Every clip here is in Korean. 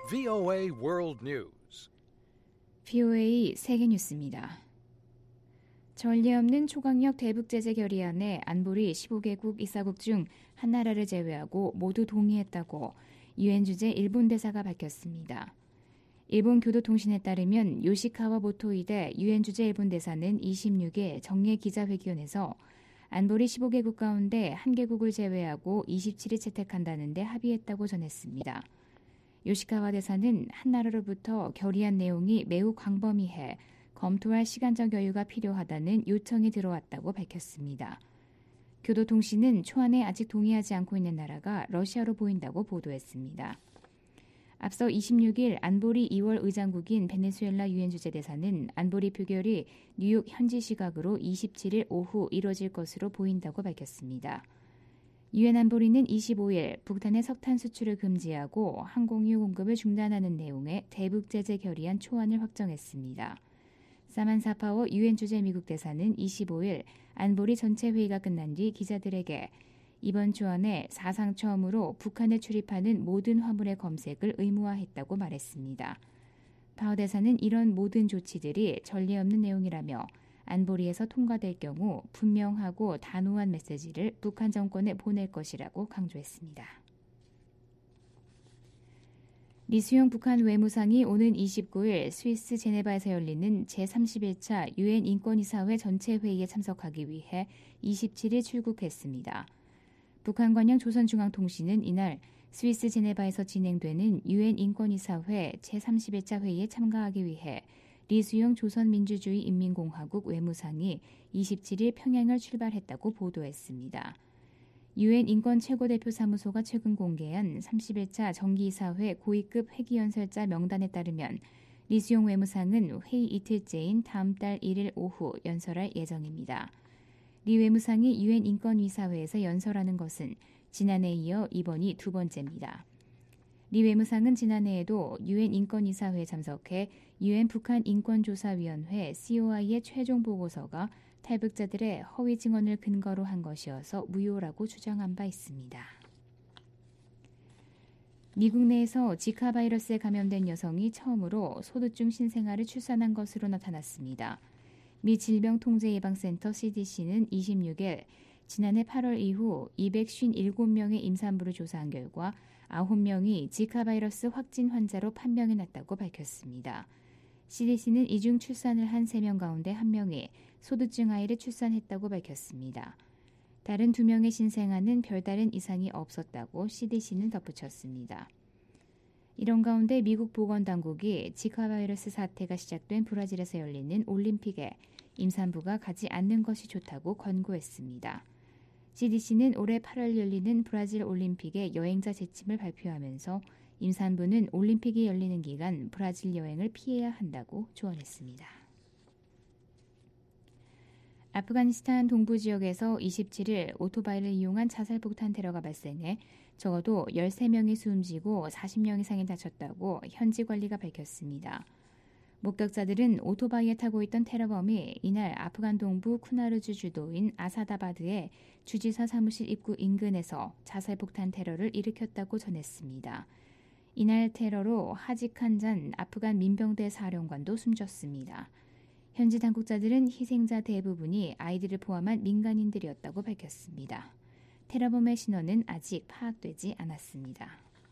VOA World News. VOA 세계뉴스입니다. 전례 없는 초강력 대북제재 결의안에 안보리 15개국 이사국 중 한 나라를 제외하고 모두 동의했다고 유엔 주재 일본 대사가 밝혔습니다. 일본 교도통신에 따르면 요시카와 모토이데 유엔 주재 일본 대사는 26일 정례 기자회견에서 안보리 15개국 가운데 한 개국을 제외하고 27일 채택한다는 데 합의했다고 전했습니다. 요시카와 대사는 한 나라로부터 결의안 내용이 매우 광범위해 검토할 시간적 여유가 필요하다는 요청이 들어왔다고 밝혔습니다. 교도통신은 초안에 아직 동의하지 않고 있는 나라가 러시아로 보인다고 보도했습니다. 앞서 26일 안보리 2월 의장국인 베네수엘라 유엔 주재대사는 안보리 표결이 뉴욕 현지 시각으로 27일 오후 이뤄질 것으로 보인다고 밝혔습니다. 유엔 안보리는 25일 북한의 석탄 수출을 금지하고 항공유 공급을 중단하는 내용의 대북제재 결의안 초안을 확정했습니다. 사만사 파워 유엔 주재 미국 대사는 25일 안보리 전체 회의가 끝난 뒤 기자들에게 이번 초안에 사상 처음으로 북한에 출입하는 모든 화물의 검색을 의무화했다고 말했습니다. 파워 대사는 이런 모든 조치들이 전례 없는 내용이라며 안보리에서 통과될 경우 분명하고 단호한 메시지를 북한 정권에 보낼 것이라고 강조했습니다. 리수용 북한 외무상이 오는 29일 스위스 제네바에서 열리는 제31차 유엔 인권이사회 전체 회의에 참석하기 위해 27일 출국했습니다. 북한 관영 조선중앙통신은 이날 스위스 제네바에서 진행되는 유엔 인권이사회 제31차 회의에 참가하기 위해 리수용 조선민주주의인민공화국 외무상이 27일 평양을 출발했다고 보도했습니다. 유엔 인권 최고대표 사무소가 최근 공개한 31차 정기이사회 고위급 회기연설자 명단에 따르면 리수용 외무상은 회의 이틀째인 다음 달 1일 오후 연설할 예정입니다. 리 외무상이 유엔 인권이사회에서 연설하는 것은 지난해에 이어 이번이 두 번째입니다. 리 외무상은 지난해에도 유엔 인권이사회에 참석해 유엔 북한 인권조사위원회 COI의 최종 보고서가 탈북자들의 허위 증언을 근거로 한 것이어서 무효라고 주장한 바 있습니다. 미국 내에서 지카 바이러스에 감염된 여성이 처음으로 소득 중 신생아를 출산한 것으로 나타났습니다. 미 질병통제예방센터 CDC는 26일 지난해 8월 이후 257명의 임산부를 조사한 결과 9명이 지카 바이러스 확진 환자로 판명해놨다고 밝혔습니다. CDC는 이 중 출산을 한 3명 가운데 1명이 소두증 아이를 출산했다고 밝혔습니다. 다른 2명의 신생아는 별다른 이상이 없었다고 CDC는 덧붙였습니다. 이런 가운데 미국 보건당국이 지카 바이러스 사태가 시작된 브라질에서 열리는 올림픽에 임산부가 가지 않는 것이 좋다고 권고했습니다. CDC는 올해 8월 열리는 브라질 올림픽의 여행자 지침을 발표하면서 임산부는 올림픽이 열리는 기간 브라질 여행을 피해야 한다고 조언했습니다. 아프가니스탄 동부 지역에서 27일 오토바이를 이용한 자살폭탄 테러가 발생해 적어도 13명이 숨지고 40명 이상이 다쳤다고 현지 관리가 밝혔습니다. 목격자들은 오토바이에 타고 있던 테러범이 이날 아프간 동부 쿠나르주 주도인 아사다바드의 주지사 사무실 입구 인근에서 자살폭탄 테러를 일으켰다고 전했습니다. 이날 테러로 하지칸잔 아프간 민병대 사령관도 숨졌습니다. 현지 당국자들은 희생자 대부분이 아이들을 포함한 민간인들이었다고 밝혔습니다. 테러범의 신원은 아직 파악되지 않았습니다.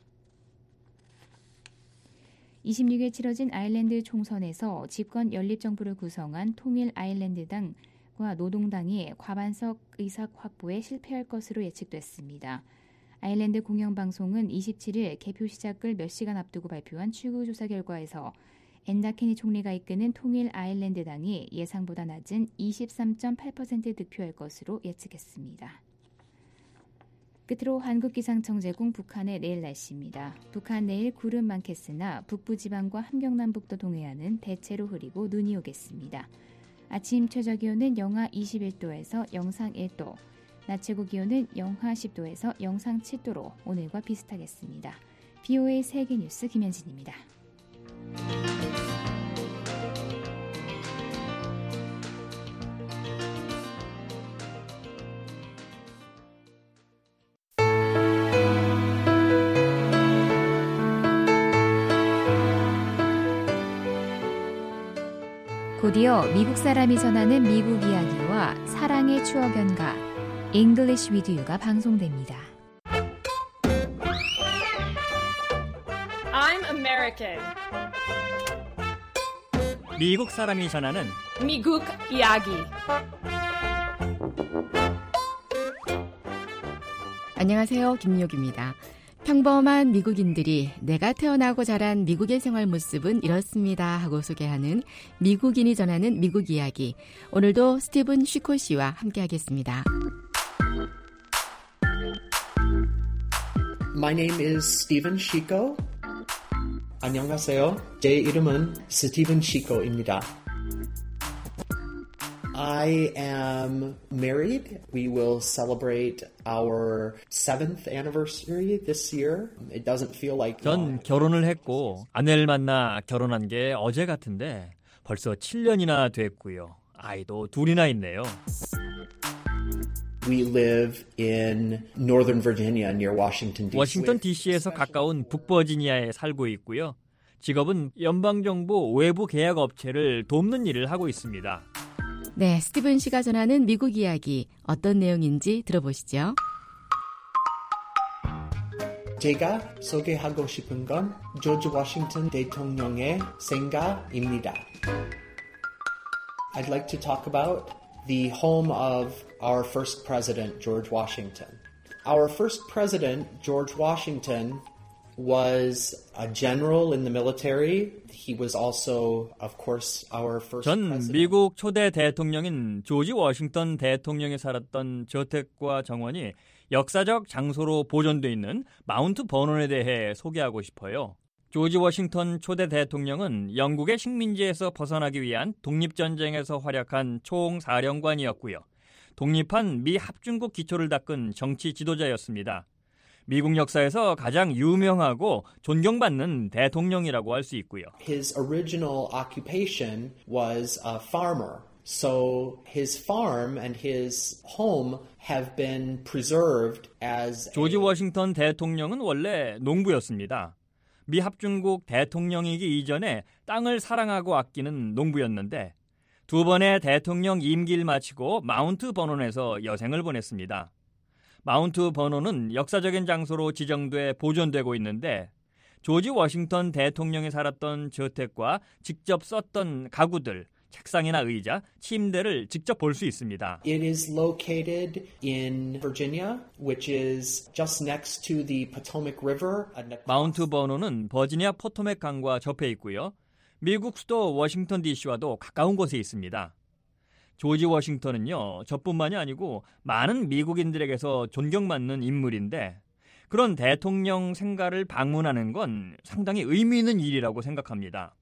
26일 치러진 아일랜드 총선에서 집권 연립정부를 구성한 통일 아일랜드당과 노동당이 과반석 의석 확보에 실패할 것으로 예측됐습니다. 아일랜드 공영방송은 27일 개표 시작을 몇 시간 앞두고 발표한 출구조사 결과에서 앤다 케니 총리가 이끄는 통일 아일랜드당이 예상보다 낮은 23.8% 득표할 것으로 예측했습니다. 끝으로 한국기상청제공 북한의 내일 날씨입니다. 북한 내일 구름 많겠으나 북부지방과 함경남북도 동해안은 대체로 흐리고 눈이 오겠습니다. 아침 최저기온은 영하 21도에서 영상 1도, 낮 최고기온은 영하 10도에서 영상 7도로 오늘과 비슷하겠습니다. VOA 세계뉴스 김현진입니다. 오디오 미국 사람이 전하는 미국 이야기와 사랑의 추억 연가 English with You가 방송됩니다. I'm American. 미국 사람이 전하는 미국 이야기. 안녕하세요. 김미옥입니다. 평범한 미국인들이 내가 태어나고 자란 미국의 생활 모습은 이렇습니다 하고 소개하는 미국인이 전하는 미국 이야기. 오늘도 스티븐 쉬코 씨와 함께하겠습니다. My name is Steven Chico. 안녕하세요. 제 이름은 스티븐 시코입니다. I am married. We will celebrate our 7th anniversary this year. It doesn't feel like 전 결혼을 했고 아내를 만나 결혼한 게 어제 같은데 벌써 7년이나 됐고요. 아이도 둘이나 있네요. We live in Northern Virginia near Washington, D.C. 워싱턴 DC에서 가까운 북버지니아에 살고 있고요. 직업은 연방정부 외부 계약 업체를 돕는 일을 하고 있습니다. 네, 스티븐 씨가 전하는 미국 이야기 어떤 내용인지 들어보시죠. 제가 소개하고 싶은 건 조지 워싱턴 대통령의 생가입니다. I'd like to talk about the home of our first president, George Washington. Our first president, George Washington, was a general in the military. He was also, of course, our first 전 president. 미국 초대 대통령인 조지 워싱턴 대통령이 살았던 저택과 정원이 역사적 장소로 보존돼 있는 마운트 버논에 대해 소개하고 싶어요. 조지 워싱턴 초대 대통령은 영국의 식민지에서 벗어나기 위한 독립전쟁에서 활약한 총사령관이었고요. 독립한 미 합중국 기초를 닦은 정치 지도자였습니다. 미국 역사에서 가장 유명하고 존경받는 대통령이라고 할 수 있고요. His original occupation was a farmer. So his farm and his home have been preserved as 조지 워싱턴 대통령은 원래 농부였습니다. 미 합중국 대통령이기 이전에 땅을 사랑하고 아끼는 농부였는데 두 번의 대통령 임기를 마치고 마운트 버논에서 여생을 보냈습니다. 마운트 버논은 역사적인 장소로 지정돼 보존되고 있는데 조지 워싱턴 대통령이 살았던 저택과 직접 썼던 가구들, 책상이나 의자, 침대를 직접 볼 수 있습니다. It is located in Virginia, which is just next to the Potomac River. 마운트 버논은 버지니아 포토맥 강과 접해 있고요. 미국 수도 워싱턴 DC와도 가까운 곳에 있습니다. 조지 워싱턴은요, 저뿐만이 아니고 많은 미국인들에게서 존경받는 인물인데 그런 대통령 생가를 방문하는 건 상당히 의미 있는 일이라고 생각합니다.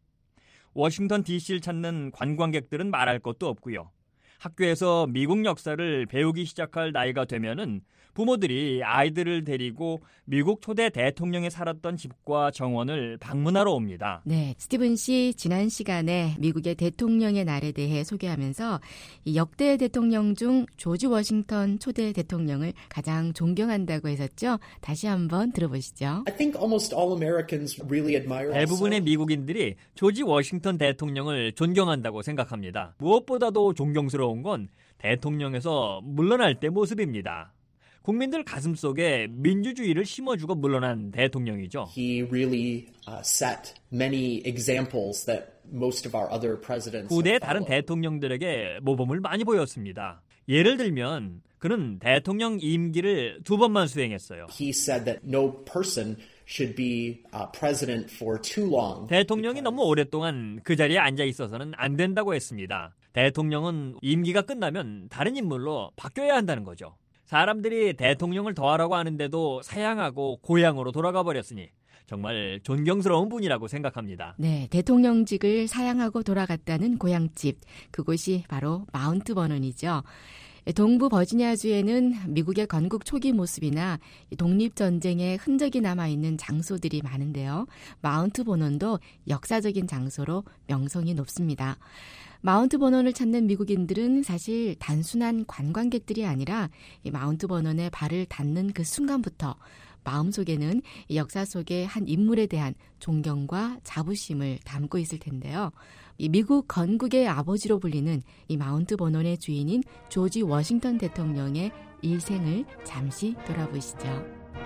워싱턴 DC를 찾는 관광객들은 말할 것도 없고요. 학교에서 미국 역사를 배우기 시작할 나이가 되면은 부모들이 아이들을 데리고 미국 초대 대통령이 살았던 집과 정원을 방문하러 옵니다. 네, 스티븐 씨 지난 시간에 미국의 대통령의 날에 대해 소개하면서 이 역대 대통령 중 조지 워싱턴 초대 대통령을 가장 존경한다고 했었죠. 다시 한번 들어보시죠. I think almost all Americans really admire 대부분의 미국인들이 조지 워싱턴 대통령을 존경한다고 생각합니다. 무엇보다도 존경스러운 건 대통령에서 물러날 때 모습입니다. 국민들 가슴속에 민주주의를 심어주고 물러난 대통령이죠. He really set many examples that most of our other presidents 후대의 have 다른 followed. 대통령들에게 모범을 많이 보였습니다. 예를 들면 그는 대통령 임기를 2번만 수행했어요. He said that no person should be president for too long. 대통령이 너무 오랫동안 그 자리에 앉아 있어서는 안 된다고 했습니다. 대통령은 임기가 끝나면 다른 인물로 바뀌어야 한다는 거죠. 사람들이 대통령을 더하라고 하는데도 사양하고 고향으로 돌아가 버렸으니 정말 존경스러운 분이라고 생각합니다. 네, 대통령직을 사양하고 돌아갔다는 고향집, 그곳이 바로 마운트 버논이죠. 동부 버지니아주에는 미국의 건국 초기 모습이나 독립전쟁의 흔적이 남아있는 장소들이 많은데요. 마운트 버논도 역사적인 장소로 명성이 높습니다. 마운트 버논을 찾는 미국인들은 사실 단순한 관광객들이 아니라 이 마운트 버논에 발을 닿는 그 순간부터 마음속에는 이 역사 속의 한 인물에 대한 존경과 자부심을 담고 있을 텐데요. 이 미국 건국의 아버지로 불리는 이 마운트 버논의 주인인 조지 워싱턴 대통령의 일생을 잠시 돌아보시죠.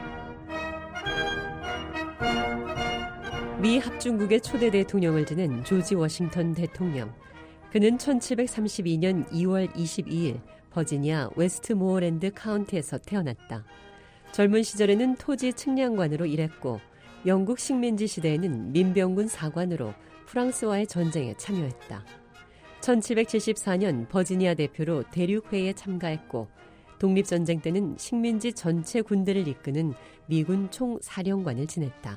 미 합중국의 초대 대통령을 지낸 조지 워싱턴 대통령. 그는 1732년 2월 22일 버지니아 웨스트모어랜드 카운티에서 태어났다. 젊은 시절에는 토지 측량관으로 일했고 영국 식민지 시대에는 민병군 사관으로 프랑스와의 전쟁에 참여했다. 1774년 버지니아 대표로 대륙회의에 참가했고 독립전쟁 때는 식민지 전체 군대를 이끄는 미군 총사령관을 지냈다.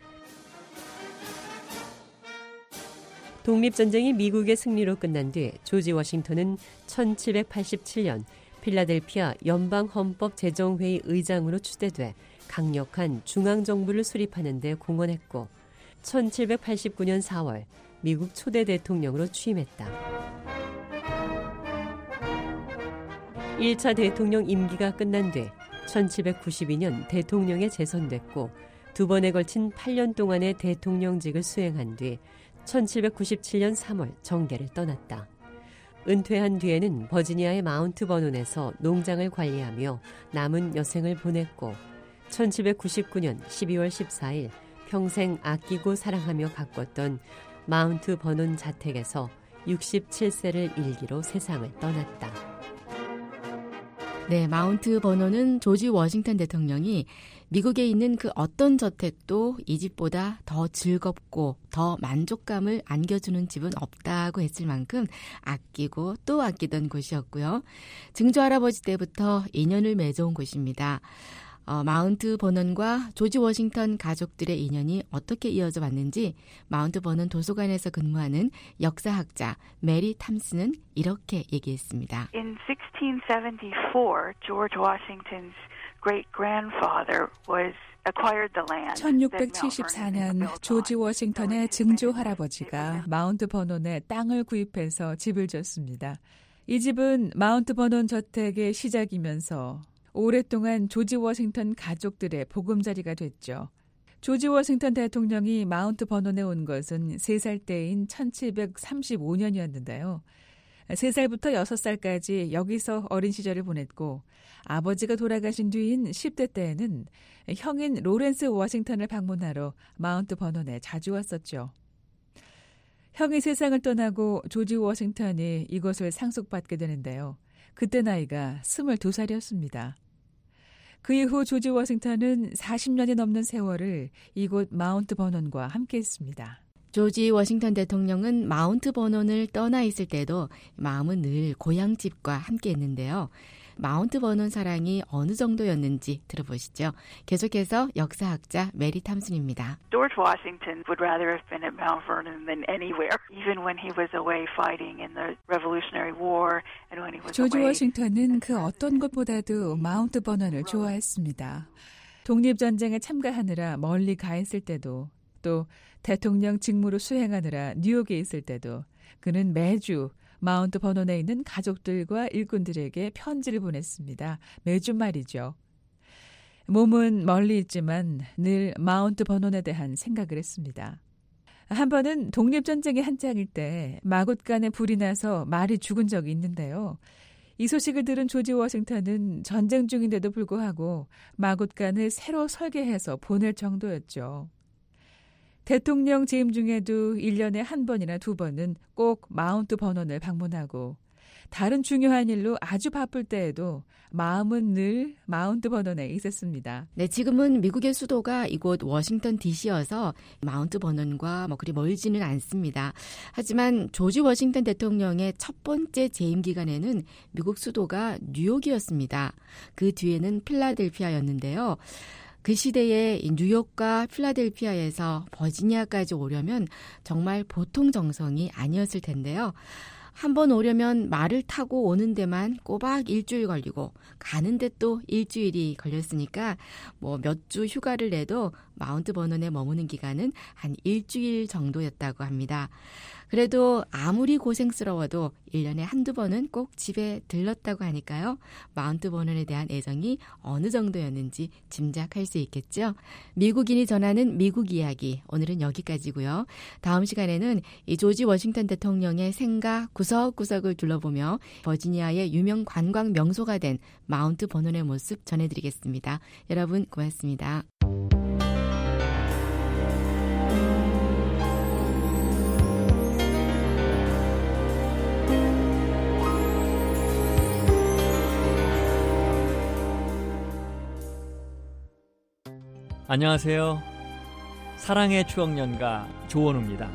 독립전쟁이 미국의 승리로 끝난 뒤 조지 워싱턴은 1787년 필라델피아 연방헌법제정회의 의장으로 추대돼 강력한 중앙정부를 수립하는 데 공헌했고 1789년 4월 미국 초대 대통령으로 취임했다. 1차 대통령 임기가 끝난 뒤 1792년 대통령에 재선됐고 두 번에 걸친 8년 동안의 대통령직을 수행한 뒤 1797년 3월 정계를 떠났다. 은퇴한 뒤에는 버지니아의 마운트 버논에서 농장을 관리하며 남은 여생을 보냈고 1799년 12월 14일 평생 아끼고 사랑하며 가꿨던 마운트 버논 자택에서 67세를 일기로 세상을 떠났다. 네, 마운트 버논은 조지 워싱턴 대통령이 미국에 있는 그 어떤 저택도 이 집보다 더 즐겁고 더 만족감을 안겨주는 집은 없다고 했을 만큼 아끼고 또 아끼던 곳이었고요. 증조 할아버지 때부터 인연을 맺어온 곳입니다. 마운트 버논과 조지 워싱턴 가족들의 인연이 어떻게 이어져 왔는지 마운트 버논 도서관에서 근무하는 역사학자 메리 탐스는 이렇게 얘기했습니다. In 1674, George Washington's great-grandfather was acquired the land. 1674년 조지 워싱턴의 증조 할아버지가 마운트 버논에 땅을 구입해서 집을 졌습니다. 이 집은 마운트 버논 저택의 시작이면서 오랫동안 조지 워싱턴 가족들의 보금자리가 됐죠. 조지 워싱턴 대통령이 마운트 버논에 온 것은 3살 때인 1735년이었는데요. 3살부터 6살까지 여기서 어린 시절을 보냈고 아버지가 돌아가신 뒤인 10대 때에는 형인 로렌스 워싱턴을 방문하러 마운트 버논에 자주 왔었죠. 형이 세상을 떠나고 조지 워싱턴이 이곳을 상속받게 되는데요. 그때 나이가 22살이었습니다. 그 이후 조지 워싱턴은 40년이 넘는 세월을 이곳 마운트 버논과 함께했습니다. 조지 워싱턴 대통령은 마운트 버논을 떠나 있을 때도 마음은 늘 고향집과 함께했는데요. 마운트 버논 사랑이 어느 정도였는지 들어보시죠. 계속해서 역사학자 메리 탐슨입니다. George Washington would rather have been at Mount Vernon than anywhere, even when he was away fighting in the Revolutionary War and when he was 조지 away. 워싱턴은 그 어떤 것보다도 마운트 버논을 좋아했습니다. 독립전쟁에 참가하느라 멀리 가 있을 때도 또 대통령 직무를 수행하느라 뉴욕에 있을 때도 그는 매주 마운트 버논에 있는 가족들과 일꾼들에게 편지를 보냈습니다. 매주 말이죠. 몸은 멀리 있지만 늘 마운트 버논에 대한 생각을 했습니다. 한 번은 독립전쟁의 한창일 때 마굿간에 불이 나서 말이 죽은 적이 있는데요. 이 소식을 들은 조지 워싱턴은 전쟁 중인데도 불구하고 마굿간을 새로 설계해서 보낼 정도였죠. 대통령 재임 중에도 1년에 한 번이나 2번은 꼭 마운트 버논을 방문하고 다른 중요한 일로 아주 바쁠 때에도 마음은 늘 마운트 버논에 있었습니다. 네, 지금은 미국의 수도가 이곳 워싱턴 DC여서 마운트 버논과 그리 멀지는 않습니다. 하지만 조지 워싱턴 대통령의 첫 번째 재임 기간에는 미국 수도가 뉴욕이었습니다. 그 뒤에는 필라델피아였는데요. 그 시대에 뉴욕과 필라델피아에서 버지니아까지 오려면 정말 보통 정성이 아니었을 텐데요. 한 번 오려면 말을 타고 오는 데만 꼬박 일주일 걸리고 가는데 또 일주일이 걸렸으니까 몇 주 휴가를 내도 마운트 버논에 머무는 기간은 한 일주일 정도였다고 합니다. 그래도 아무리 고생스러워도 1년에 한두 번은 꼭 집에 들렀다고 하니까요. 마운트 버넌에 대한 애정이 어느 정도였는지 짐작할 수 있겠죠. 미국인이 전하는 미국 이야기, 오늘은 여기까지고요. 다음 시간에는 이 조지 워싱턴 대통령의 생가 구석구석을 둘러보며 버지니아의 유명 관광 명소가 된 마운트 버넌의 모습 전해드리겠습니다. 여러분 고맙습니다. 안녕하세요. 사랑의 추억연가 조원우입니다.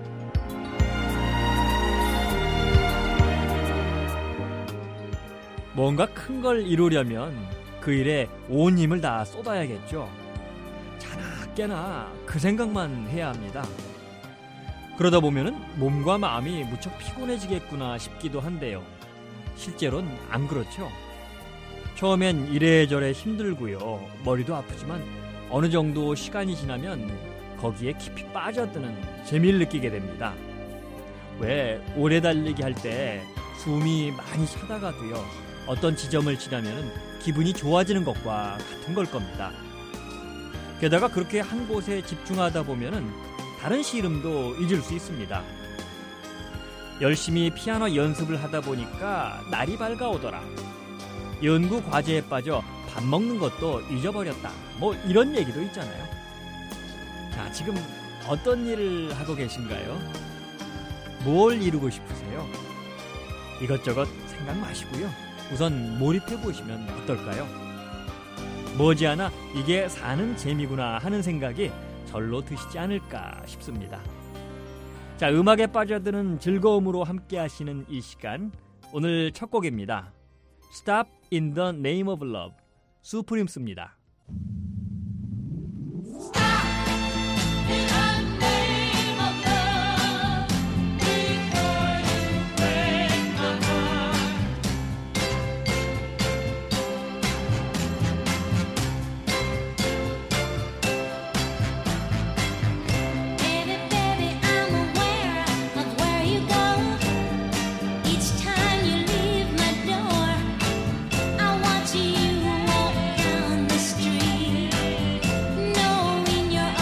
뭔가 큰 걸 이루려면 그 일에 온 힘을 다 쏟아야겠죠. 자나 깨나 그 생각만 해야 합니다. 그러다 보면은 몸과 마음이 무척 피곤해지겠구나 싶기도 한데요. 실제로는 안 그렇죠. 처음엔 이래저래 힘들고요. 머리도 아프지만 어느 정도 시간이 지나면 거기에 깊이 빠져드는 재미를 느끼게 됩니다. 왜 오래 달리기 할 때 숨이 많이 차다가도요. 어떤 지점을 지나면 기분이 좋아지는 것과 같은 걸 겁니다. 게다가 그렇게 한 곳에 집중하다 보면 다른 시 이름도 잊을 수 있습니다. 열심히 피아노 연습을 하다 보니까 날이 밝아오더라. 연구 과제에 빠져 밥 먹는 것도 잊어버렸다. 뭐 이런 얘기도 있잖아요. 자, 지금 어떤 일을 하고 계신가요? 뭘 이루고 싶으세요? 이것저것 생각 마시고요. 우선 몰입해 보시면 어떨까요? 머지않아 이게 사는 재미구나 하는 생각이 절로 드시지 않을까 싶습니다. 자, 음악에 빠져드는 즐거움으로 함께 하시는 이 시간, 오늘 첫 곡입니다. Stop in the Name of Love, 수프림스입니다. I watch you walk down the street.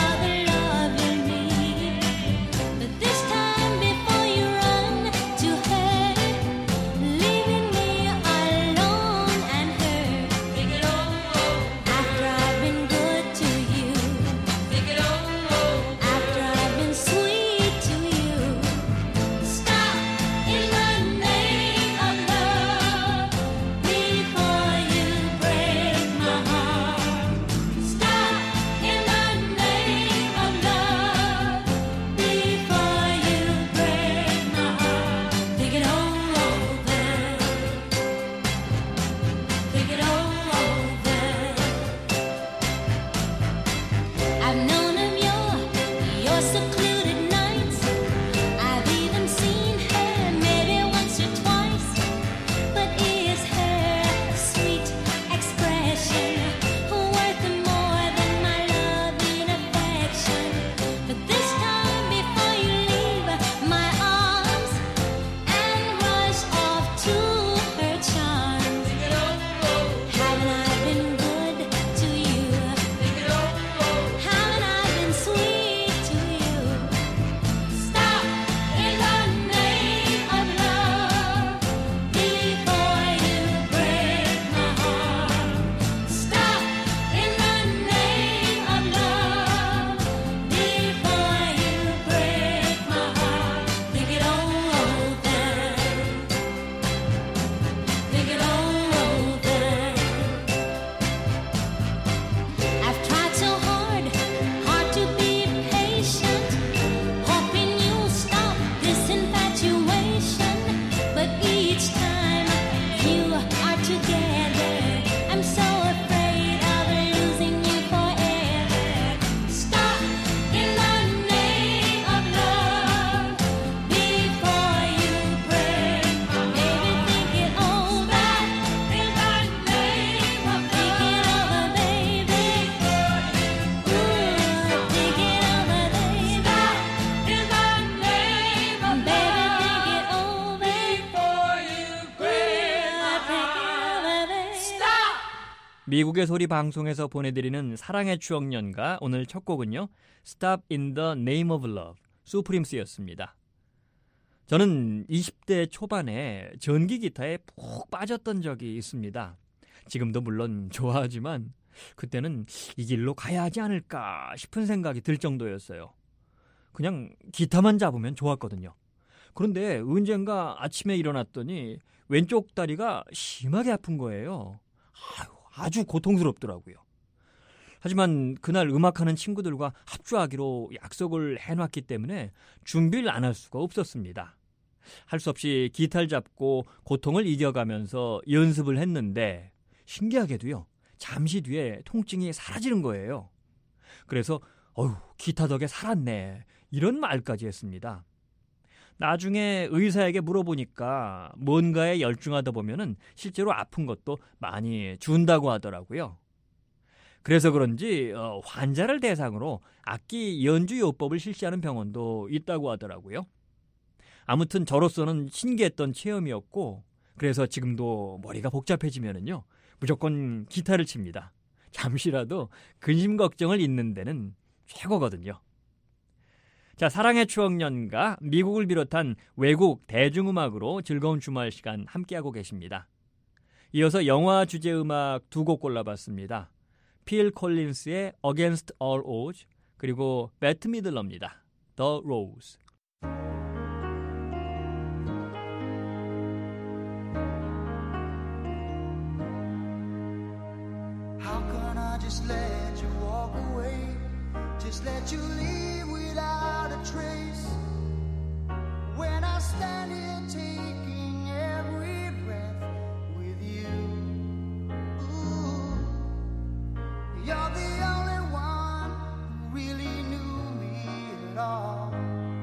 미국의 소리 방송에서 보내드리는 사랑의 추억 연가 오늘 첫 곡은요. Stop in the Name of Love, 수프림스였습니다. 저는 20대 초반에 전기 기타에 푹 빠졌던 적이 있습니다. 지금도 물론 좋아하지만 그때는 이 길로 가야 하지 않을까 싶은 생각이 들 정도였어요. 그냥 기타만 잡으면 좋았거든요. 그런데 언젠가 아침에 일어났더니 왼쪽 다리가 심하게 아픈 거예요. 아주 고통스럽더라고요. 하지만 그날 음악하는 친구들과 합주하기로 약속을 해놨기 때문에 준비를 안 할 수가 없었습니다. 할 수 없이 기타를 잡고 고통을 이겨가면서 연습을 했는데 신기하게도요. 잠시 뒤에 통증이 사라지는 거예요. 그래서 기타 덕에 살았네 이런 말까지 했습니다. 나중에 의사에게 물어보니까 뭔가에 열중하다 보면은 실제로 아픈 것도 많이 준다고 하더라고요. 그래서 그런지 환자를 대상으로 악기 연주 요법을 실시하는 병원도 있다고 하더라고요. 아무튼 저로서는 신기했던 체험이었고 그래서 지금도 머리가 복잡해지면은요 무조건 기타를 칩니다. 잠시라도 근심 걱정을 잊는 데는 최고거든요. 자, 사랑의 추억 연가 미국을 비롯한 외국 대중음악으로 즐거운 주말 시간 함께하고 계십니다. 이어서 영화 주제 음악 두 곡 골라봤습니다. 필 콜린스의 Against All Odds 그리고 배트 미들러입니다. The Rose. How can I just let you walk away? Just let you leave without a trace. When I stand here taking every breath with you. Ooh, you're the only one who really knew me at all.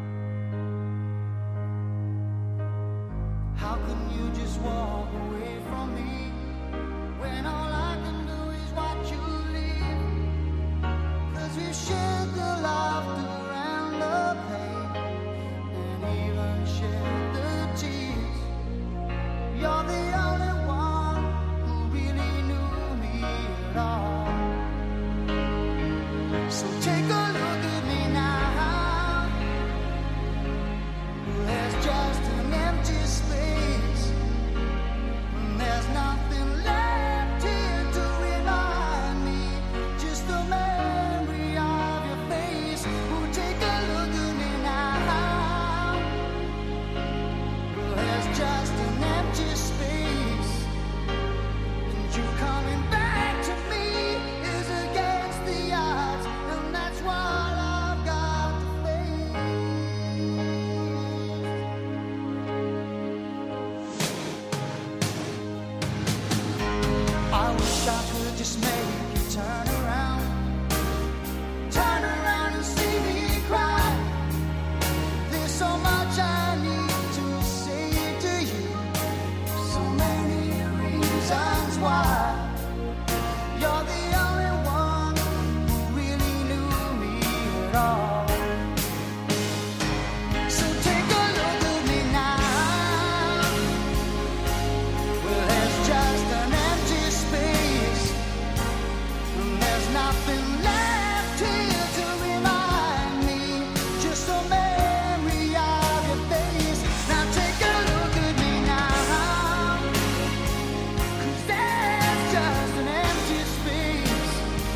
How can you just walk away from me when all I can do is watch you leave? 'Cause we've shared the laughter and the pain and even shared the tears. You're the only one who really knew me at all. So take a look at me now. There's just an empty space. There's nothing left here to remind me. Just the memory of your face. Oh, take a look at me now. There's just an empty space. And you coming back to me is against the odds. And that's what I've got to face. I wish I could just make you turn around and see me cry. There's so much I need to say to you, so many reasons why. You're the only one who really knew me at all. So take a look at me now. Well, there's just an empty space. And there's nothing left here to remind me. Just a memory of your face. Now take a look at me now. 'Cause there's just an empty space.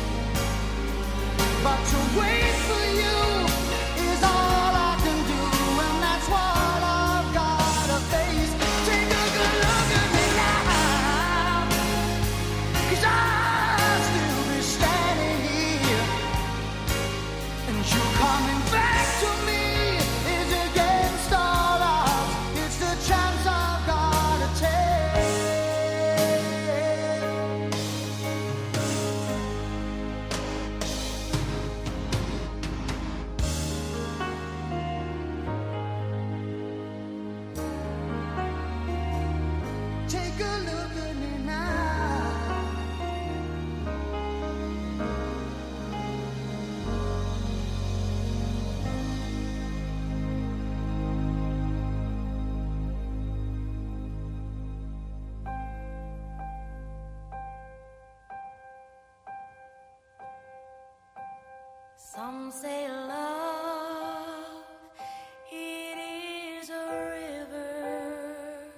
But to wait for you is all I can do. And that's what I've got to face. Take a good look at me now. 'Cause I'll still be standing here. And you coming back to me is against all odds. It's the chance I've got to take. Some say love, it is a river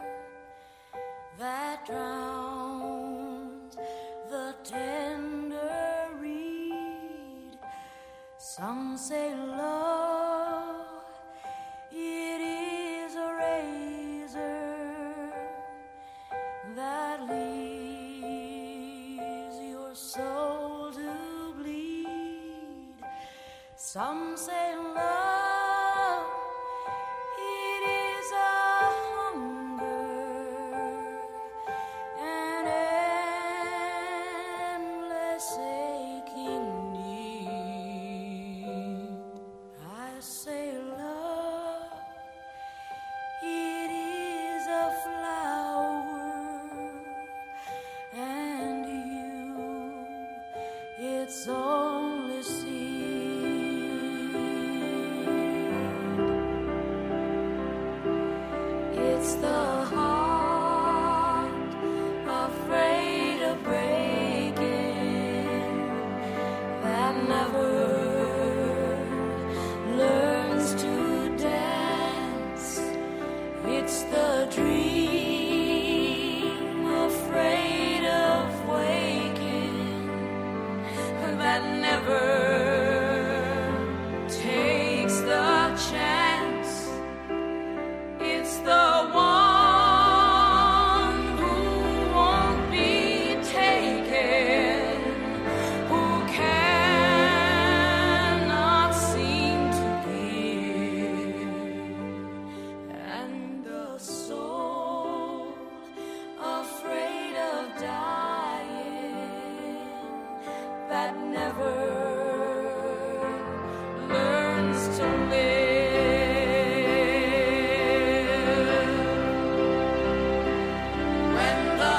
that drowns the tender reed. Some say love, it is a razor that leaves your soul to bleed. Some say love, it is a hunger, an endless aching need. I say love, it is a flower, and you, it's only seed. It's the heart afraid of breaking that never learns to dance. It's the dream afraid of waking that never takes the chance. It's the one who won't be taken, who cannot seem to give, and the soul afraid of dying that never learns to live. When the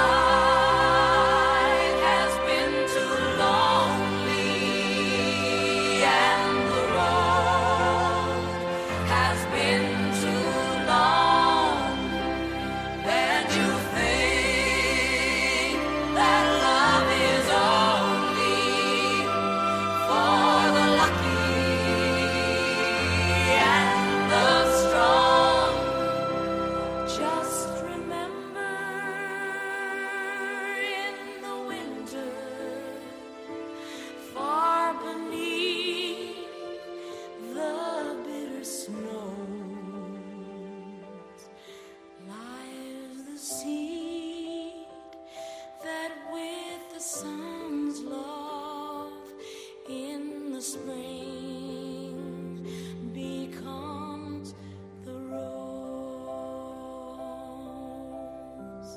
night has been too lonely and the road has been too long, then you think that love is only for the lucky and the strong. Just remember, in the winter, far beneath the bitter snows, lies the seed that with the sun's love in the spring becomes the rose.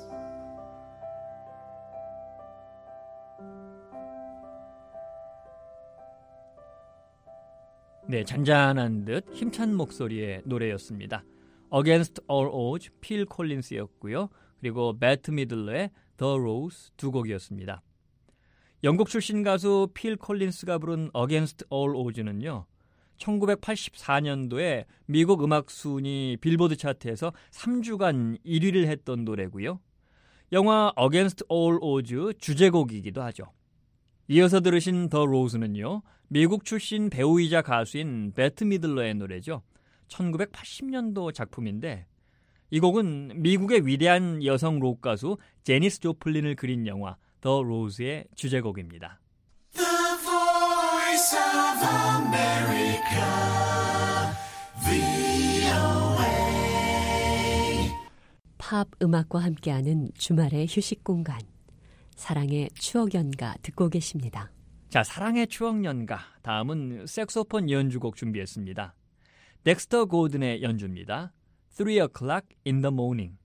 네, 잔잔한 듯 힘찬 목소리의 노래였습니다. Against All Odds, 필 콜린스였고요. 그리고 배트 미들러의 The Rose 두 곡이었습니다. 영국 출신 가수 필 콜린스가 부른 Against All Odds는요. 1984년도에 미국 음악 순위 빌보드 차트에서 3주간 1위를 했던 노래고요. 영화 Against All Odds 주제곡이기도 하죠. 이어서 들으신 The Rose는요. 미국 출신 배우이자 가수인 배트 미들러의 노래죠. 1980년도 작품인데 이 곡은 미국의 위대한 여성 록 가수 제니스 조플린을 그린 영화 The Rose의 주제곡입니다. The Voice of America, VOA. 팝 음악과 함께하는 주말의 휴식 공간. 사랑의 추억 연가 듣고 계십니다. 자, 사랑의 추억 연가. 다음은 색소폰 연주곡 준비했습니다. 덱스터 고든의 연주입니다. 3 o'clock in the morning.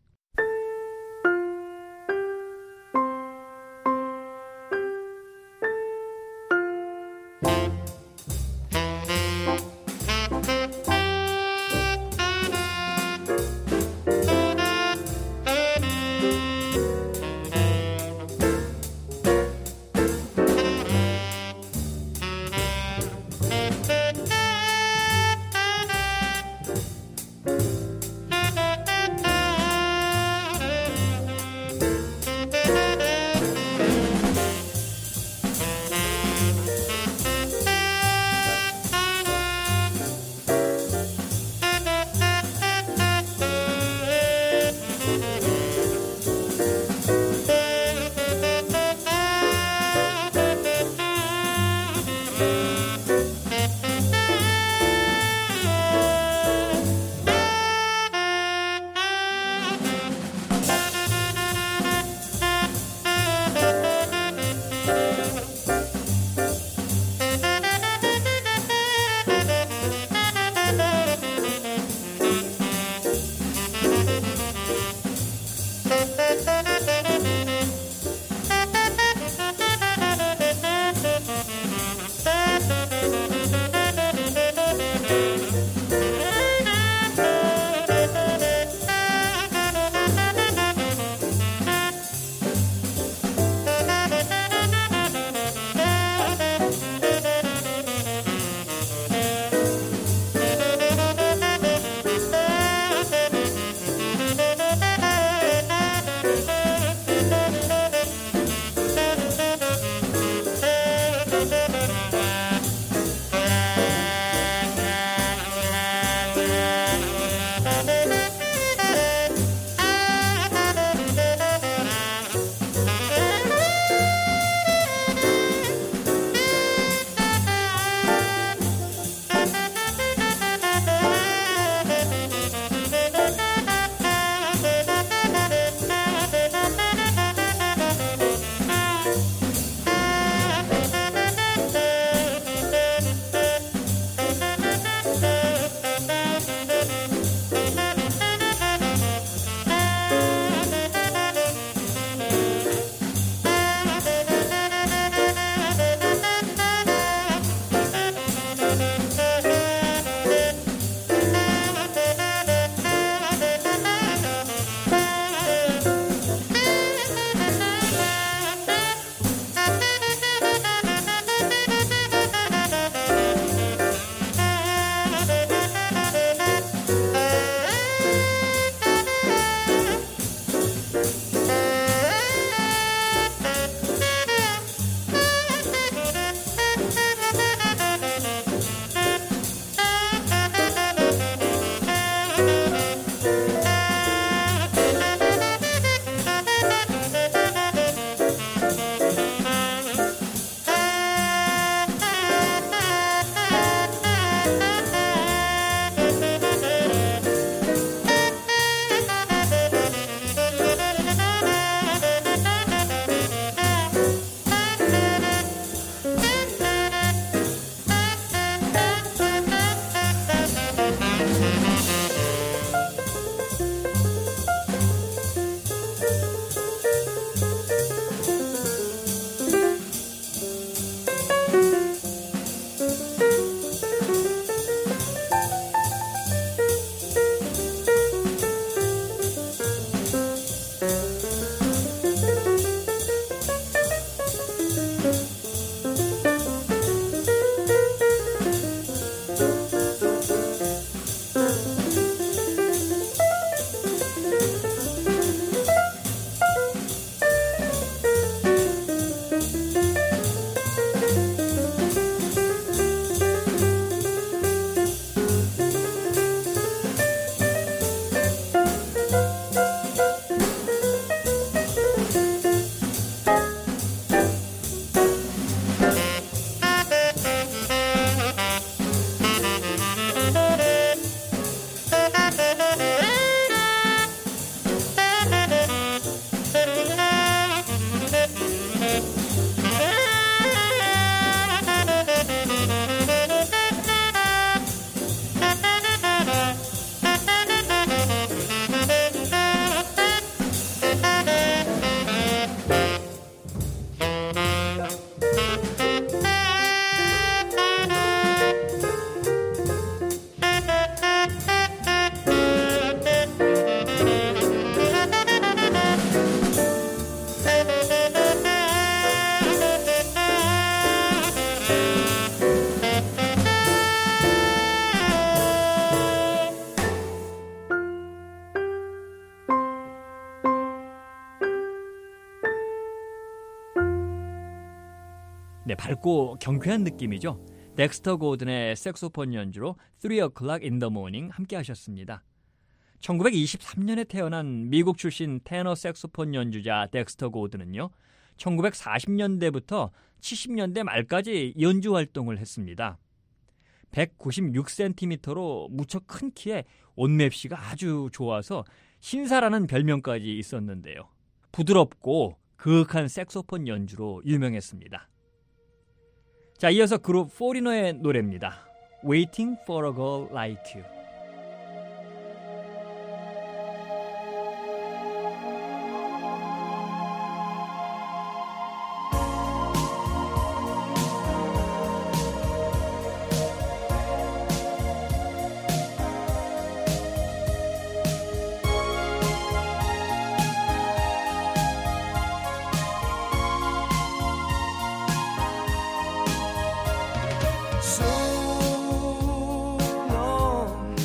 밝고 경쾌한 느낌이죠. 덱스터 고든의 색소폰 연주로 3 o'clock in the morning 함께 하셨습니다. 1923년에 태어난 미국 출신 테너 색소폰 연주자 덱스터 고든은요, 1940년대부터 70년대 말까지 연주 활동을 했습니다. 196cm로 무척 큰 키에 옷맵시가 아주 좋아서 신사라는 별명까지 있었는데요. 부드럽고 그윽한 색소폰 연주로 유명했습니다. 자, 이어서 그룹 포리너의 노래입니다. Waiting for a girl like you. So long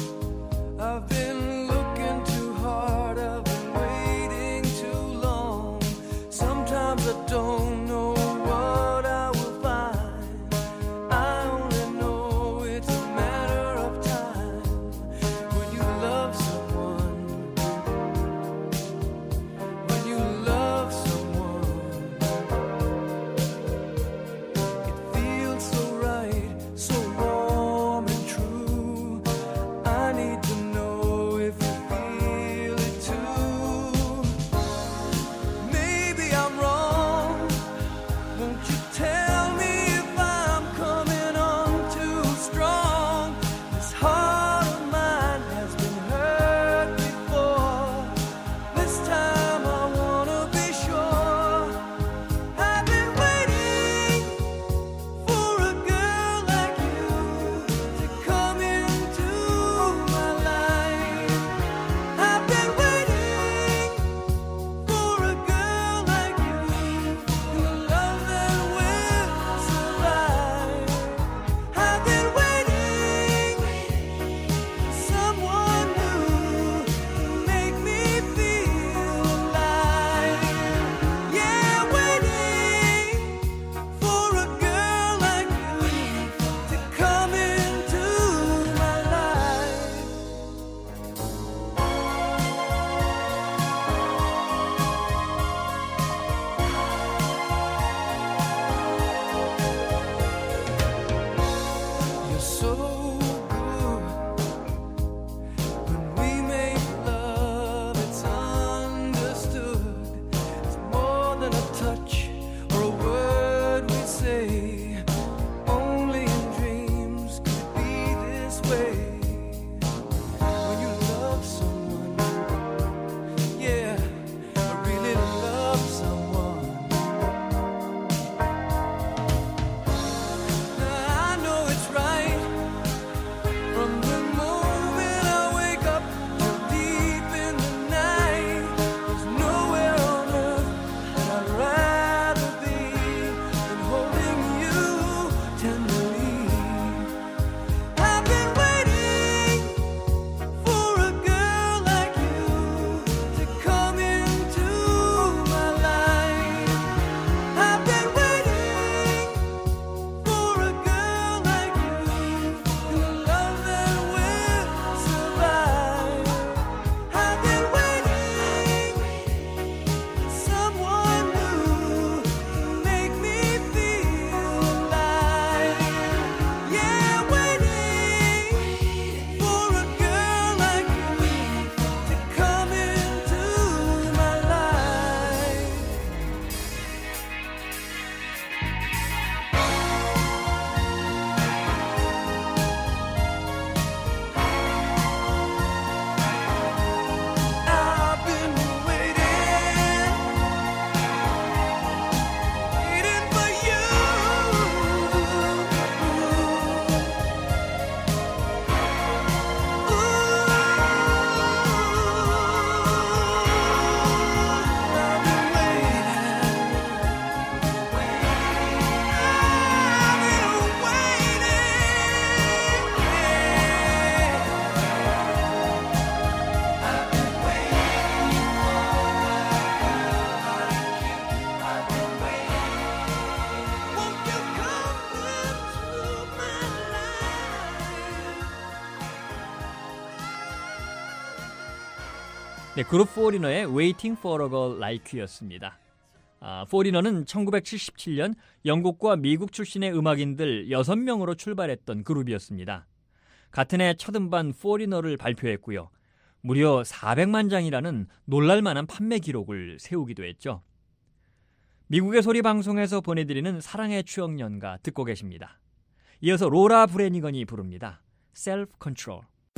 네, 그룹 포리너의 Waiting for a Girl Like You였습니다. 포리너는 1977년 영국과 미국 출신의 음악인들 6명으로 출발했던 그룹이었습니다. 같은 해 첫 음반 포리너를 발표했고요. 무려 400만 장이라는 놀랄만한 판매 기록을 세우기도 했죠. 미국의 소리 방송에서 보내드리는 사랑의 추억 연가 듣고 계십니다. 이어서 로라 브래니건이 부릅니다. Self Control.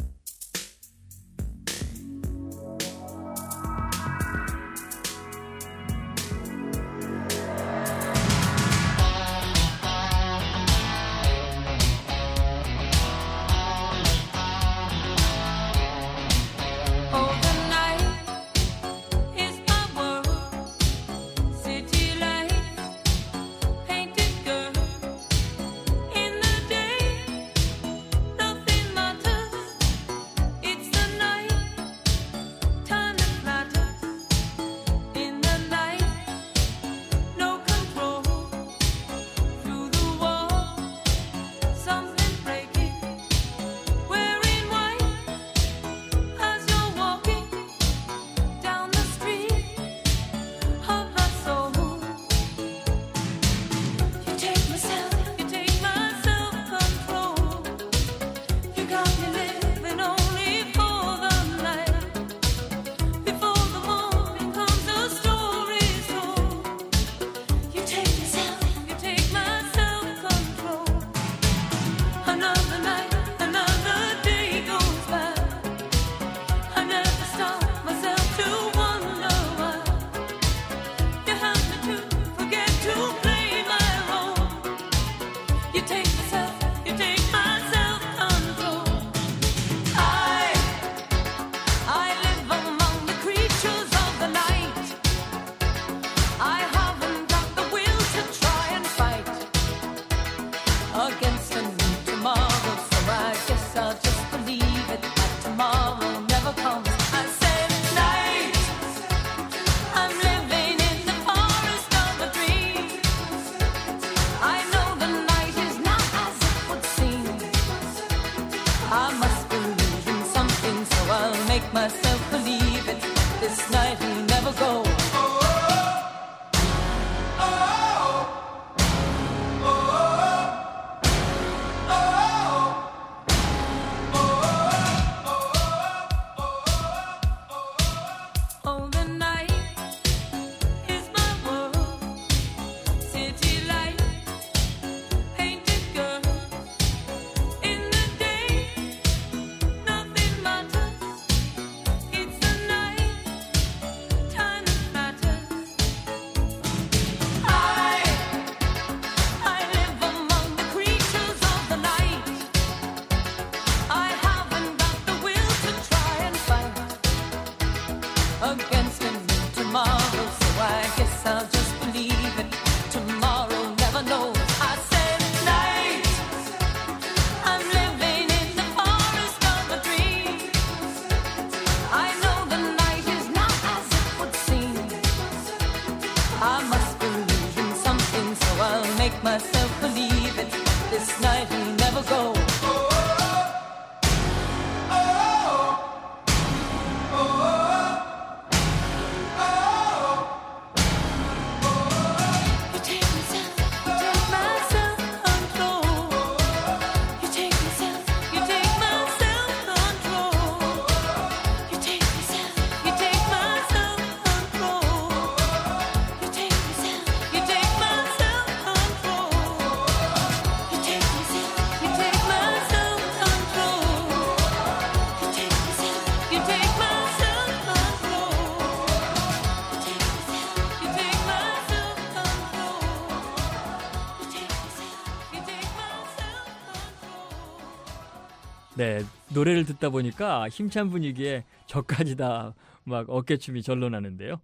네, 노래를 듣다 보니까 힘찬 분위기에 저까지 다 막 어깨춤이 절로 나는데요.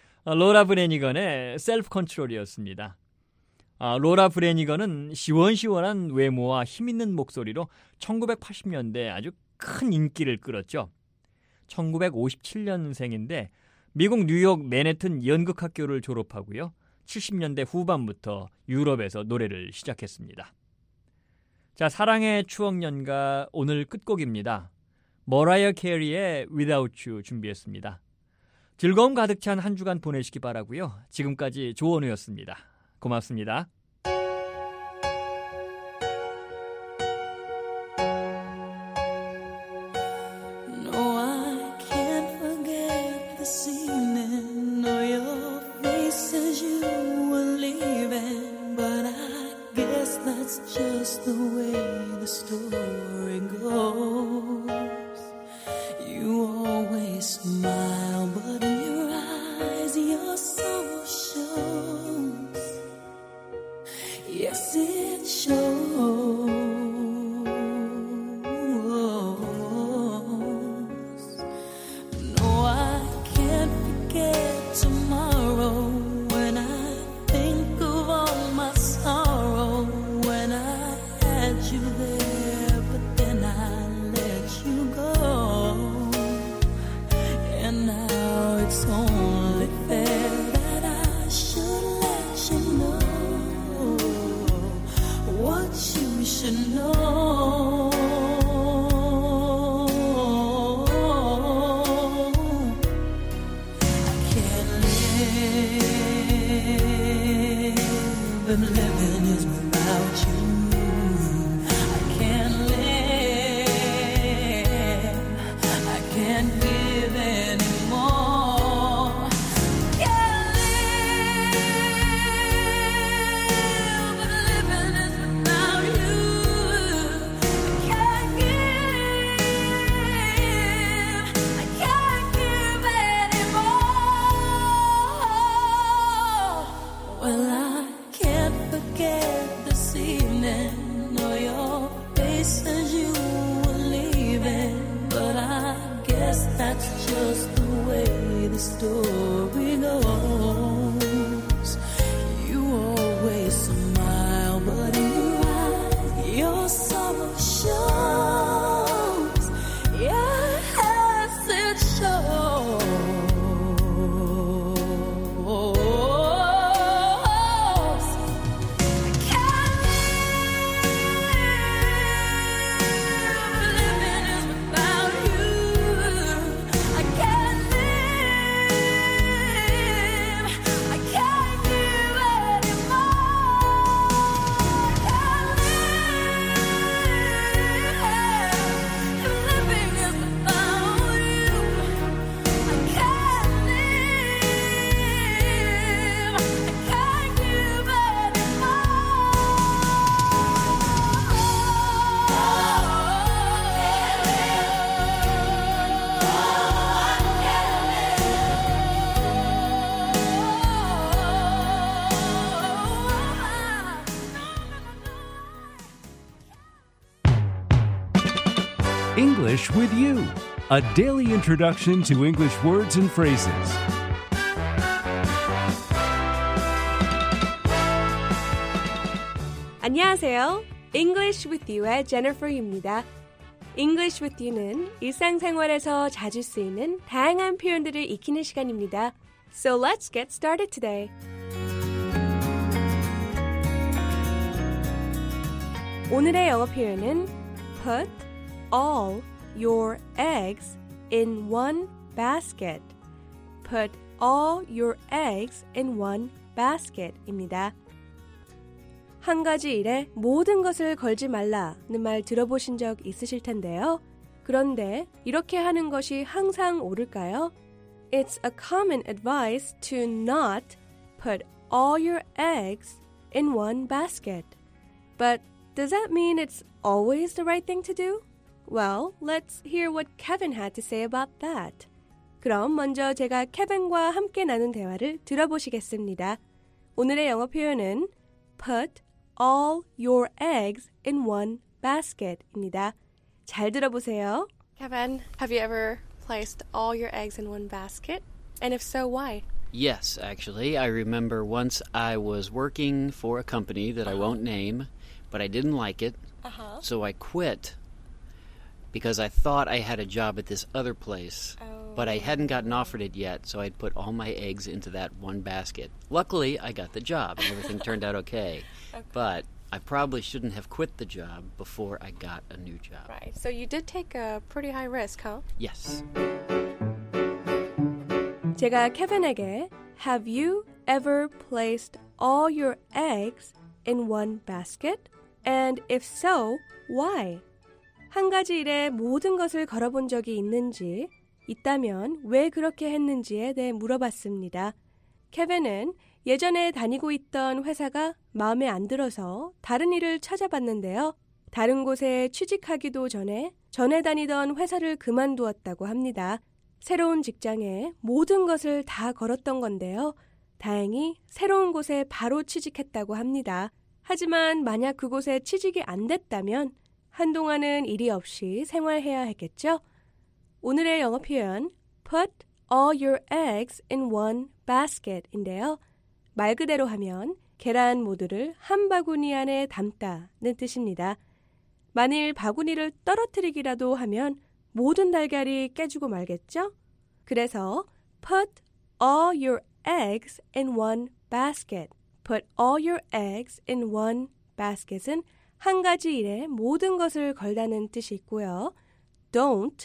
로라 브래니건의 셀프 컨트롤이었습니다. 로라 브래니건은 시원시원한 외모와 힘있는 목소리로 1980년대 아주 큰 인기를 끌었죠. 1957년생인데 미국 뉴욕 맨해튼 연극학교를 졸업하고요. 70년대 후반부터 유럽에서 노래를 시작했습니다. 자, 사랑의 추억 연가 오늘 끝곡입니다. 머라이어 캐리의 Without You 준비했습니다. 즐거움 가득 찬 한 주간 보내시기 바라고요. 지금까지 조원우였습니다. 고맙습니다. No, I can't forget this evening or your face as you were leaving, but I guess that's just the way the story goes. You always smile, but in your eyes your soul shows. Yes, it shows. No, I can't forget tomorrow when I think of all my sorrow when I had you there, but then I let you go. And now it's only fair that I should let you know what you should know. I can't live, and living is without you. I can't live, I can't give anymore. Can't live, but living is without you. I can't give anymore. Well, I can't forget this evening or your face as you were leaving, but I guess that's just the way the story goes. You always smile, but in your eyes your sorrow shows. Yes, it shows. English with You, a daily introduction to English words and phrases. 안녕하세요. English with You의 Jennifer입니다. English with You는 일상생활에서 자주 쓰이는 다양한 표현들을 익히는 시간입니다. So let's get started today. 오늘의 영어 표현은 put all your eggs in one basket. Put all your eggs in one basket입니다. 한 가지 일에 모든 것을 걸지 말라는 말 들어보신 적 있으실 텐데요. 그런데 이렇게 하는 것이 항상 옳을까요? It's a common advice to not put all your eggs in one basket. But does that mean it's always the right thing to do? Well, let's hear what Kevin had to say about that. 그럼 먼저 제가 케빈과 함께 나눈 대화를 들어보시겠습니다. 오늘의 영어 표현은 put all your eggs in one basket입니다. 잘 들어보세요. Kevin, have you ever placed all your eggs in one basket? And if so, why? Yes, actually. I remember once I was working for a company that I won't name, but I didn't like it, so I quit because I thought I had a job at this other place, but I hadn't gotten offered it yet, so I'd put all my eggs into that one basket. Luckily, I got the job, and everything turned out okay. But I probably shouldn't have quit the job before I got a new job. Right. So you did take a pretty high risk, huh? Yes. 제가 케빈에게 Have you ever placed all your eggs in one basket? And if so, why? 한 가지 일에 모든 것을 걸어본 적이 있는지, 있다면 왜 그렇게 했는지에 대해 물어봤습니다. 케빈은 예전에 다니고 있던 회사가 마음에 안 들어서 다른 일을 찾아봤는데요. 다른 곳에 취직하기도 전에 다니던 회사를 그만두었다고 합니다. 새로운 직장에 모든 것을 다 걸었던 건데요. 다행히 새로운 곳에 바로 취직했다고 합니다. 하지만 만약 그곳에 취직이 안 됐다면 한동안은 일이 없이 생활해야 했겠죠? 오늘의 영어 표현 Put all your eggs in one basket인데요. 말 그대로 하면 계란 모두를 한 바구니 안에 담다는 뜻입니다. 만일 바구니를 떨어뜨리기라도 하면 모든 달걀이 깨지고 말겠죠? 그래서 Put all your eggs in one basket. Put all your eggs in one basket은 한 가지 일에 모든 것을 걸다는 뜻이 있고요. Don't,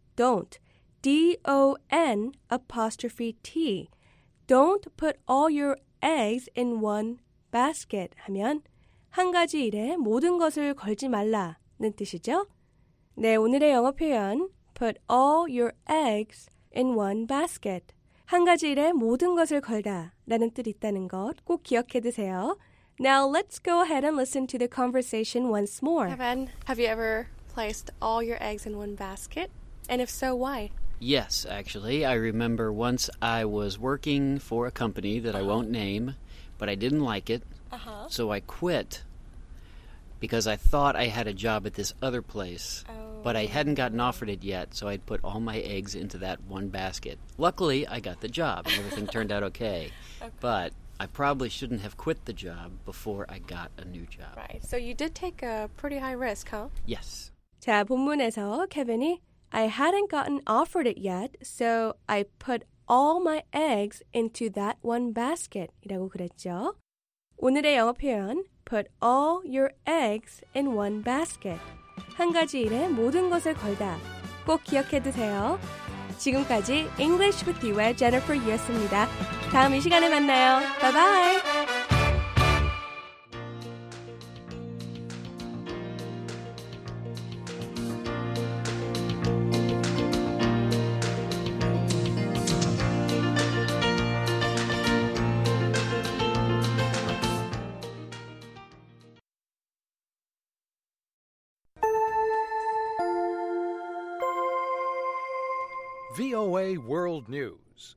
D-O-N apostrophe T. Don't put all your eggs in one basket 하면 한 가지 일에 모든 것을 걸지 말라는 뜻이죠. 네, 오늘의 영어 표현 Put all your eggs in one basket. 한 가지 일에 모든 것을 걸다 라는 뜻이 있다는 것 꼭 기억해 두세요. Now let's go ahead and listen to the conversation once more. Kevin, have you ever placed all your eggs in one basket? And if so, why? Yes, actually. I remember once I was working for a company that I won't name, but I didn't like it, so I quit because I thought I had a job at this other place, but I hadn't gotten offered it yet, so I'd put all my eggs into that one basket. Luckily, I got the job, and everything turned out okay. But I probably shouldn't have quit the job before I got a new job. Right. So you did take a pretty high risk, huh? Yes. 자, 본문에서 케빈이 I hadn't gotten offered it yet, so I put all my eggs into that one basket 이라고 그랬죠. 오늘의 영어 표현 Put all your eggs in one basket. 한 가지 일에 모든 것을 걸다. 꼭 기억해 두세요. 지금까지 English with You의 Jennifer Yu였습니다. 다음 이 시간에 만나요. Bye bye. VOA World News.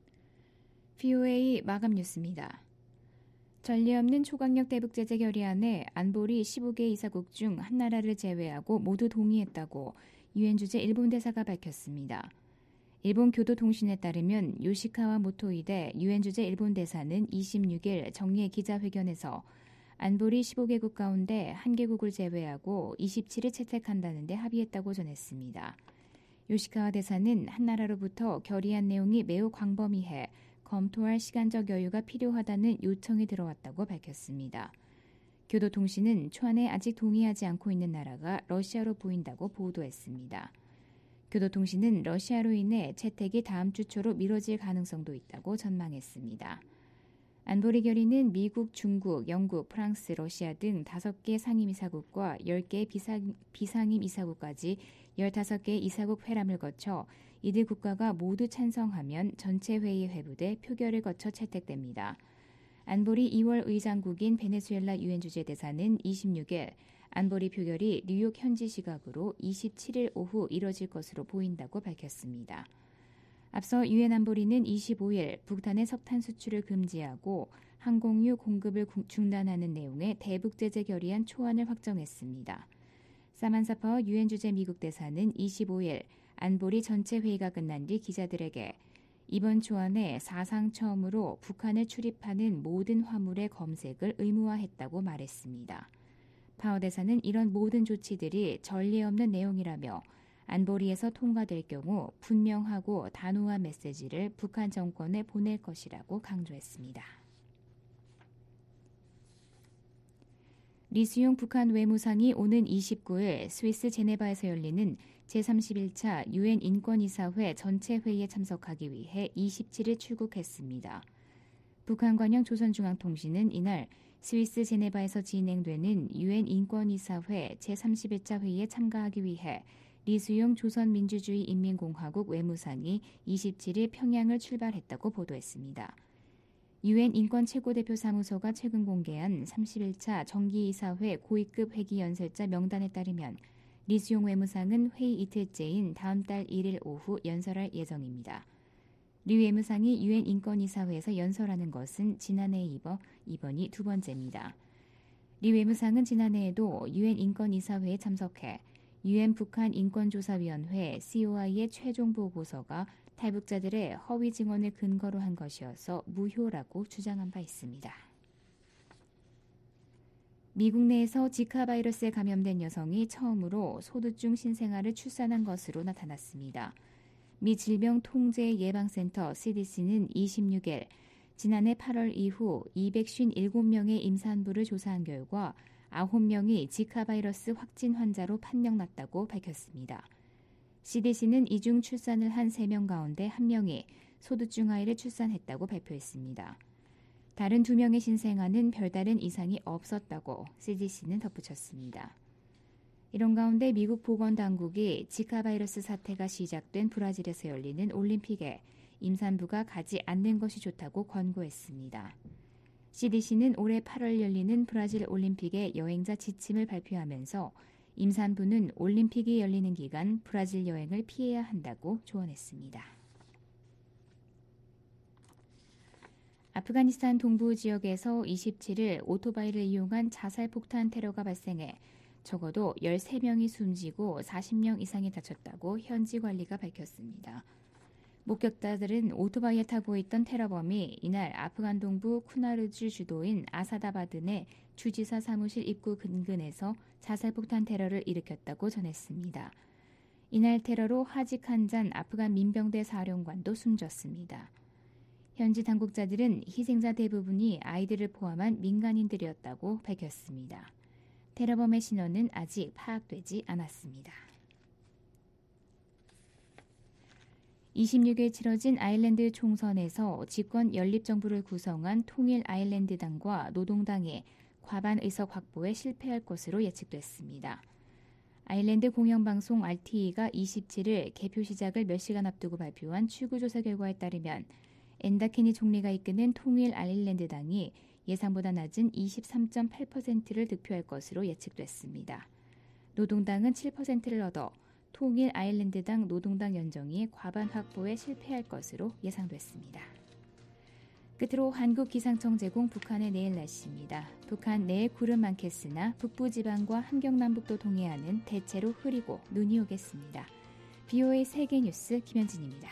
VOA 마감 뉴스입니다. 전례 없는 초강력 대북 제재 결의안에 안보리 15개 이사국 중 한 나라를 제외하고 모두 동의했다고 유엔 주재 일본 대사가 밝혔습니다. 일본 교도통신에 따르면 요시카와 모토이데 유엔 주재 일본 대사는 26일 정례 기자회견에서 안보리 15개국 가운데 한 개국을 제외하고 27일 채택한다는 데 합의했다고 전했습니다. 요시카와 대사는 한 나라로부터 결의안 내용이 매우 광범위해 검토할 시간적 여유가 필요하다는 요청이 들어왔다고 밝혔습니다. 교도통신은 초안에 아직 동의하지 않고 있는 나라가 러시아로 보인다고 보도했습니다. 교도통신은 러시아로 인해 채택이 다음 주 초로 미뤄질 가능성도 있다고 전망했습니다. 안보리 결의는 미국, 중국, 영국, 프랑스, 러시아 등 5개 상임이사국과 10개 비상임이사국까지 15개 이사국 회람을 거쳐 이들 국가가 모두 찬성하면 전체 회의에 회부돼 표결을 거쳐 채택됩니다. 안보리 2월 의장국인 베네수엘라 유엔 주재 대사는 26일 안보리 표결이 뉴욕 현지 시각으로 27일 오후 이뤄질 것으로 보인다고 밝혔습니다. 앞서 유엔 안보리는 25일 북한의 석탄 수출을 금지하고 항공유 공급을 중단하는 내용의 대북 제재 결의안 초안을 확정했습니다. 사만사파워 유엔 주재 미국 대사는 25일 안보리 전체 회의가 끝난 뒤 기자들에게 이번 초안에 사상 처음으로 북한을 출입하는 모든 화물의 검색을 의무화했다고 말했습니다. 파워 대사는 이런 모든 조치들이 전례 없는 내용이라며 안보리에서 통과될 경우 분명하고 단호한 메시지를 북한 정권에 보낼 것이라고 강조했습니다. 리수용 북한 외무상이 오는 29일 스위스 제네바에서 열리는 제31차 유엔 인권이사회 전체 회의에 참석하기 위해 27일 출국했습니다. 북한 관영 조선중앙통신은 이날 스위스 제네바에서 진행되는 유엔 인권이사회 제31차 회의에 참가하기 위해 리수용 조선민주주의인민공화국 외무상이 27일 평양을 출발했다고 보도했습니다. 유엔 인권 최고대표 사무소가 최근 공개한 31차 정기이사회 고위급 회기 연설자 명단에 따르면 리수용 외무상은 회의 이틀째인 다음 달 1일 오후 연설할 예정입니다. 리 외무상이 유엔 인권이사회에서 연설하는 것은 지난해에 이어 이번이 두 번째입니다. 리 외무상은 지난해에도 유엔 인권이사회에 참석해 유엔 북한 인권조사위원회 COI의 최종 보고서가 탈북자들의 허위 증언을 근거로 한 것이어서 무효라고 주장한 바 있습니다. 미국 내에서 지카 바이러스에 감염된 여성이 처음으로 소두중 신생아를 출산한 것으로 나타났습니다. 미 질병통제예방센터 CDC는 26일 지난해 8월 이후 257명의 임산부를 조사한 결과 9명이 지카 바이러스 확진 환자로 판명났다고 밝혔습니다. CDC는 이 중 출산을 한 3명 가운데 1명이 소두중 아이를 출산했다고 발표했습니다. 다른 2명의 신생아는 별다른 이상이 없었다고 CDC는 덧붙였습니다. 이런 가운데 미국 보건당국이 지카 바이러스 사태가 시작된 브라질에서 열리는 올림픽에 임산부가 가지 않는 것이 좋다고 권고했습니다. CDC는 올해 8월 열리는 브라질 올림픽의 여행자 지침을 발표하면서 임산부는 올림픽이 열리는 기간 브라질 여행을 피해야 한다고 조언했습니다. 아프가니스탄 동부 지역에서 27일 오토바이를 이용한 자살폭탄 테러가 발생해 적어도 13명이 숨지고 40명 이상이 다쳤다고 현지 관리가 밝혔습니다. 목격자들은 오토바이에 타고 있던 테러범이 이날 아프간 동부 쿠나르주 주도인 아사다바드 내 주지사 사무실 입구 근근에서 자살폭탄 테러를 일으켰다고 전했습니다. 이날 테러로 하지 칸잔 아프간 민병대 사령관도 숨졌습니다. 현지 당국자들은 희생자 대부분이 아이들을 포함한 민간인들이었다고 밝혔습니다. 테러범의 신원은 아직 파악되지 않았습니다. 26일 치러진 아일랜드 총선에서 집권 연립정부를 구성한 통일 아일랜드당과 노동당이 과반 의석 확보에 실패할 것으로 예측됐습니다. 아일랜드 공영방송 RTE가 27일 개표 시작을 몇 시간 앞두고 발표한 출구조사 결과에 따르면 엔다케니 총리가 이끄는 통일 아일랜드당이 예상보다 낮은 23.8%를 득표할 것으로 예측됐습니다. 노동당은 7%를 얻어 통일 아일랜드당 노동당 연정이 과반 확보에 실패할 것으로 예상됐습니다. 끝으로 한국기상청 제공 북한의 내일 날씨입니다. 북한 내일 구름 많겠으나 북부지방과 함경남북도 동해안은 대체로 흐리고 눈이 오겠습니다. BOA 세계뉴스 김현진입니다.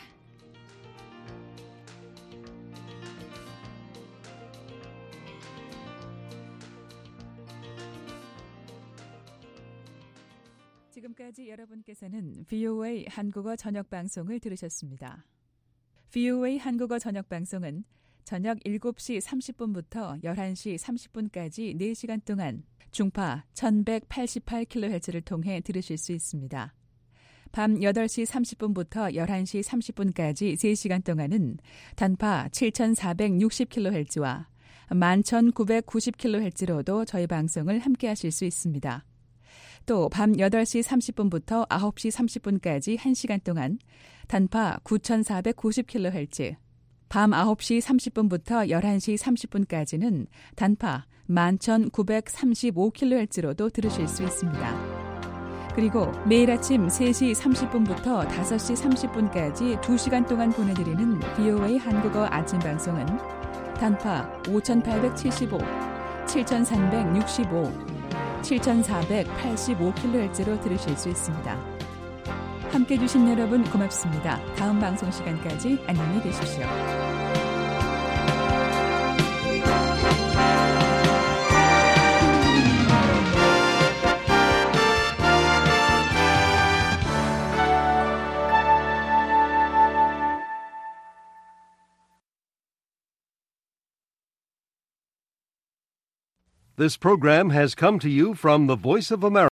지금까지 여러분께서는 VOA 한국어 저녁 방송을 들으셨습니다. VOA 한국어 저녁 방송은 저녁 7시 30분부터 11시 30분까지 4시간 동안 중파 1188kHz를 통해 들으실 수 있습니다. 밤 8시 30분부터 11시 30분까지 3시간 동안은 단파 7460kHz와 11990kHz로도 저희 방송을 함께 하실 수 있습니다. 또 밤 8시 30분부터 9시 30분까지 1시간 동안 단파 9490kHz, 밤 9시 30분부터 11시 30분까지는 단파 11935kHz로도 들으실 수 있습니다. 그리고 매일 아침 3시 30분부터 5시 30분까지 2시간 동안 보내드리는 VOA 한국어 아침 방송은 단파 5875, 7365, 7485kHz로 들으실 수 있습니다. 함께해 주신 여러분 고맙습니다. 다음 방송 시간까지 안녕히 계십시오. This program has come to you from the Voice of America.